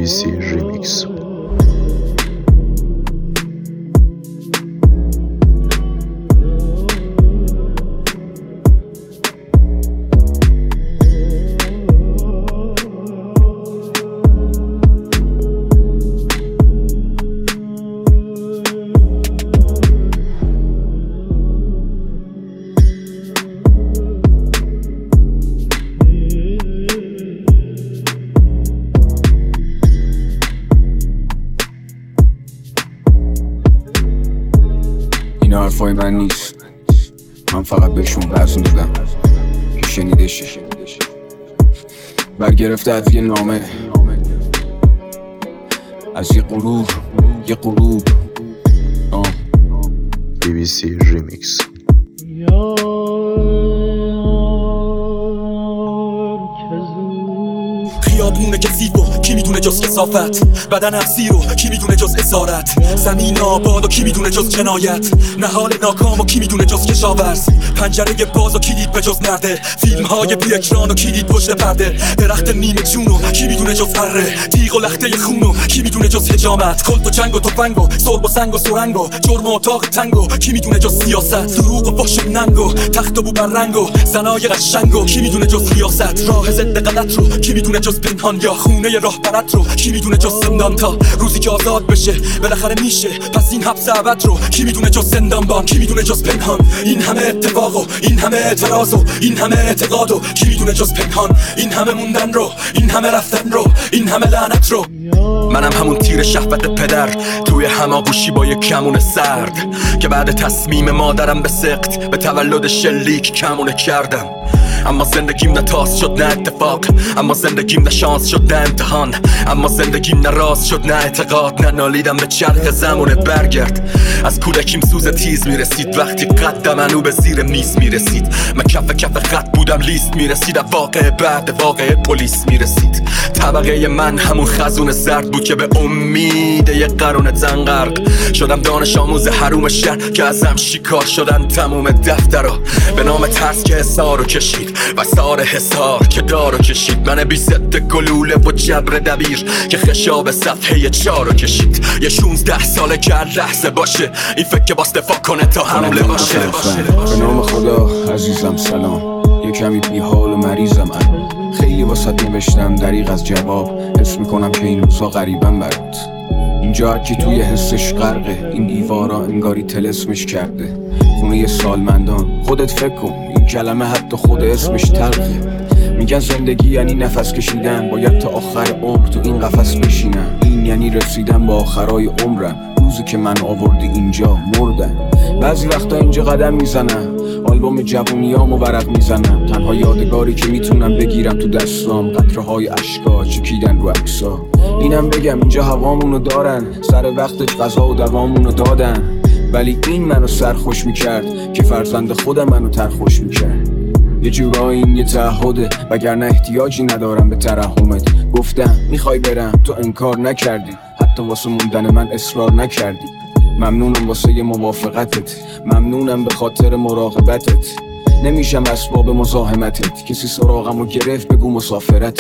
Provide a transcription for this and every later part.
BBC Remix. این حرفای من نیست، من فقط بهشون وزن دادم که شنیده شه. برگرفته از یه نامه، از یه غروب BBC Remix. خیابونه که زیب و کی میدونه جز کثافت، بدن افزیر و کی میدونه جز اسارت، زمین آباد و کی میدونه جز جنایت، نهال ناکام و کی میدونه جز کشاورز، پنجره باز و کی دید به جز نرده، فیلم های بی اکران و کی دید پشت پرده، درخت نیمه جون و کی میدونه جز اره، تیغ و لخته خون و کی میدونه جز حجامت، کلت و جنگ و تفنگ و سرب و سنگ و سرنگ و جرم و اتاق تنگ و کی میدونه جز سیاست، دروغ و فحش و ننگ و تخت و بوبرنگ و زنای قشنگ و کی میدونه جز ریاست، راه ضد غلط رو کی میدونه جز پنهان، یا خونه راهبرت رو کی میدونه جز زندان، تا روزی که آزاد بشه بالاخره میشه، پس این حبس ابد رو کی میدونه جز زندانبان، کی میدونه جز پنهان، این همه اتفاق و این همه اعتراض و این همه اعتقاد و کی میدونه جز پنهان، این همه موندن رو، این همه رفتن رو، این همه لعنت رو. منم همون تیر شهوت پدر توی هماغوشی با یک کمون سرد که بعد تصمیم مادرم به سقط به تولد شلیک کمونه کردم. اما زندگیم نه تاس شد نه اتفاق، اما زندگیم نه شانس شد نه امتحان، اما زندگیم نه راز شد نه اعتقاد، نه نالیدم به چرخ زمونه برگرد. از کودکیم سوز تیز میرسید وقتی قدم منو به زیر میز میرسید، من کف خط بودم لیست میرسید، واقع بعد واقع پلیس میرسید. طبقه من همون خزون زرد بود که به امید یک قرون زنغرق شدم دانش آموز حروم شهر که ازم شکار شدن تموم دفترها به نام ترس که حسارو کشید و سار حسار که دارو کشید. من بی ضد گلوله و جبر دبیر که خشاب صفحه 4 کشید. یه 16 ساله که هر لحظه باشه این فکر که باز دفاع کنه تا حمله باشه. به نام خدا عزیزم سلام، یه کمی بی حال و مریضم، خیلی واسط نوشتم دریغ از جواب، حس میکنم که این روزا غریبم برات. اینجا هرکی توی حسش غرقه، این دیوارا انگاری تلسمش کرده، خونه سالمندان. خودت فکر کن این کلمه حتی خود اسمش تلخه. میگن زندگی یعنی نفس کشیدن، باید تا آخر عمر تو این قفس بشینم. این یعنی رسیدن با آخرای عمرم، روزی که من آوردی اینجا مردم. بعضی وقتا اینجا قدم میزنم، آلبوم جوونیامو ورق میزنم، تنها یادگاری که میتونم بگیرم تو دستام قطره های اشکا چکیدن رو عکسا. اینم بگم اینجا هوامونو دارن، سر وقتش غذا و دوامونو دادن، ولی این منو سرخوش میکرد که فرزند خودم منو ترخوش میکرد. یه جورایی این یه تعهده، وگرنه احتیاجی ندارم به ترحمت. گفتم میخوای برم تو انکار نکردی، حتی واسه موندن من اصرار نکردی. ممنونم واسه موافقتت، ممنونم به خاطر مراقبتت. نمیشم اسباب مزاحمتت، کسی سراغمو گرفت بگو مسافرت.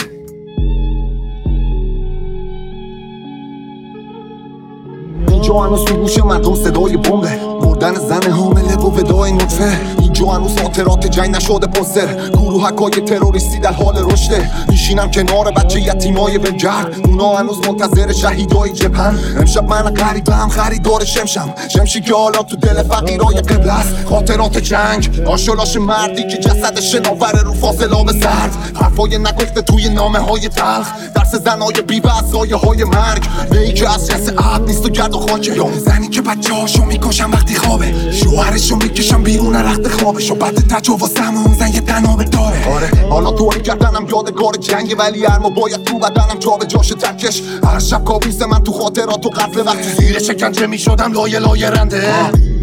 اینجا هنوز تو گوش مردم صدای بمبه، مردن زن حامله و ودای نطفه. اینجا هنوز خاطرات جنگ نشده پوستر، گروهکای تروریستی در حال رشده. میشینم کنار بچه یتیمای ولگرد، اونا هنوز منتظر شهیدای جبهن. امشب من غریبم خریدار شمشی که حالا تو دل فقیرای قبله است. خاطرات جنگ، آشولاش مردی که جسدش شناوره رو فاصلاب سرد. حرفای نگفته توی نامه های تلخ، درس زنای بیوه از سایه های مرگ. ای که از جنس عهد نیست و گرد و خاکه، یا زنی که بچه هاشو میکشن وقتی خوابه، شوهرشو میکشن بیرون رخت خوابش و بعد تجاوز اون زن یه تنابه داره. آره حالا توری کردنم یادگار جنگه، ولی هرما باید تو بدنم جا به جاش ترکش. هر شب کابوس من تو خاطرات و قتل وقتی زیر شکنجه میشدم لایه رنده.